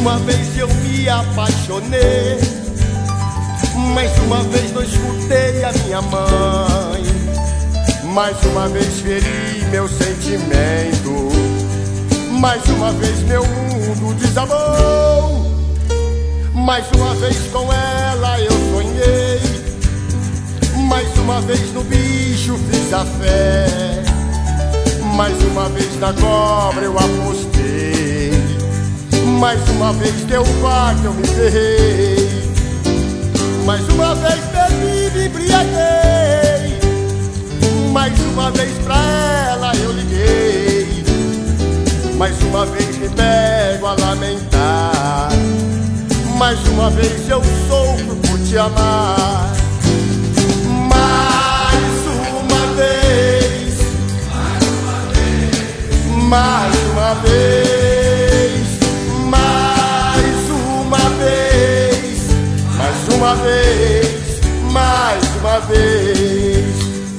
uma vez eu me apaixonei, mais uma vez não escutei a minha mãe, mais uma vez feri meu sentimento, mais uma vez meu mundo desabou, mais uma vez com ela eu sonhei, mais uma vez no bicho fiz a fé, mais uma vez na cobra eu apostei, mais uma vez deu vaca eu me ferrei, mais uma vez bebi me embriaguei, mais uma vez pra ela eu liguei, mais uma vez me pego a lamentar, mais uma vez eu sofro por te amar. Mais uma vez, mais uma vez, mais uma vez, mais uma vez.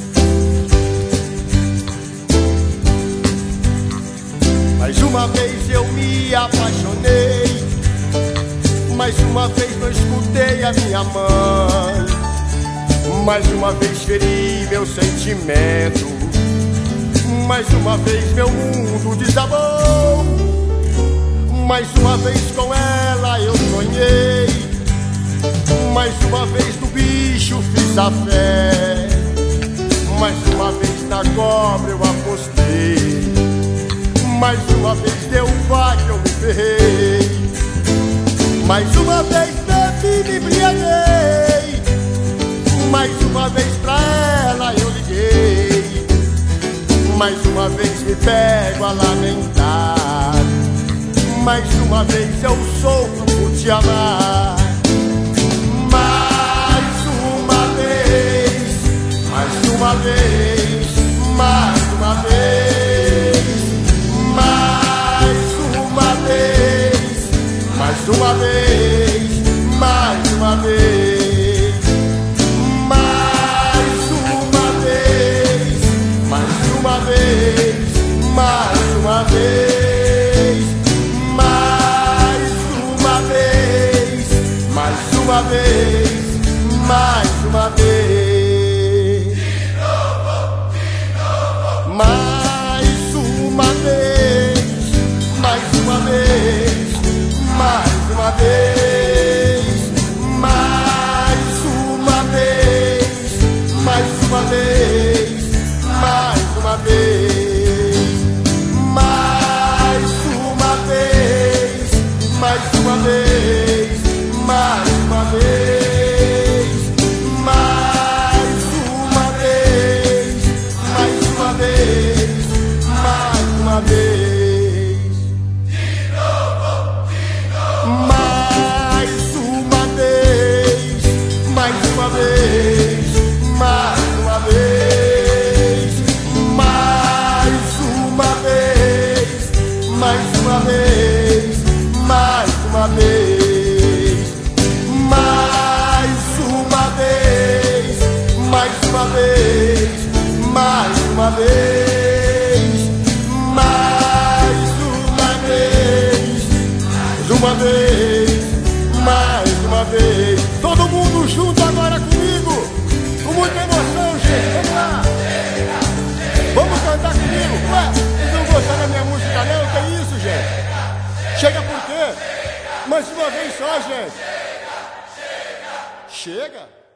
Mais uma vez eu me apaixonei, mais uma vez não escutei a minha mãe, mais uma vez feri meu sentimento, mais uma vez meu mundo desabou, mais uma vez com ela eu sonhei, mais uma vez no bicho fiz a fé, mais uma vez na cobra eu apostei, mais uma vez deu vaca eu me ferrei, mais uma vez bebi me embriaguei, mais uma vez pra ela eu liguei, mais uma vez me pego a lamentar, mais uma vez eu sofro por te amar. Mais uma vez, mais uma vez, mais uma vez, mais uma vez, mais uma vez, mais uma vez. Uma vez, mais uma vez, mais uma vez, mais uma vez, mais uma vez. De novo, mais uma vez, mais uma vez, mais uma vez, mais uma vez, mais uma vez, mais uma vez, mais uma vez, mais uma vez, mais uma vez, mais uma vez, mais uma vez, mais uma vez, de novo, mais uma vez, mais uma vez, mais uma vez, mais uma vez, mais uma vez, mais uma vez, mais uma vez, mais uma vez, mais uma vez, mais uma vez. Todo mundo junto agora comigo, com muita emoção, gente. Vamos lá. Vamos cantar comigo. Ué, vocês não gostaram da minha música não? Que isso, gente? Chega por quê? Mais uma vez só, gente. Chega.